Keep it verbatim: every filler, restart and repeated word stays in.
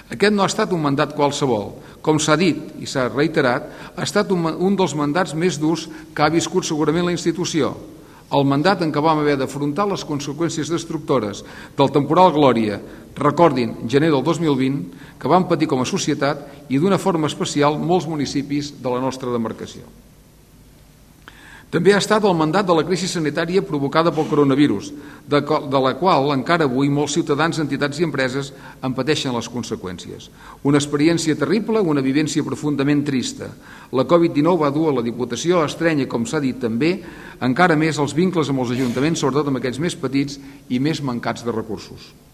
Aquest no ha estat un mandat qualsevol. Com s'ha dit i s'ha reiterat, ha estat un, un dels mandats més durs que ha viscut segurament la institució. El mandat en què vam haver d'afrontar les conseqüències destructores del temporal Glòria, recordin, gener del dos mil vint, que vam patir com a societat i d'una forma especial molts municipis de la nostra demarcació. També ha estat el mandat de la crisi sanitària provocada pel coronavirus, de, de la qual encara avui molts ciutadans, entitats i empreses en pateixen les conseqüències. Una experiència terrible, una vivència profundament trista. La Covid dinou va dur a la Diputació a estrènyer, com s'ha dit també, encara més els vincles amb els ajuntaments, sobretot amb aquells més petits i més mancats de recursos.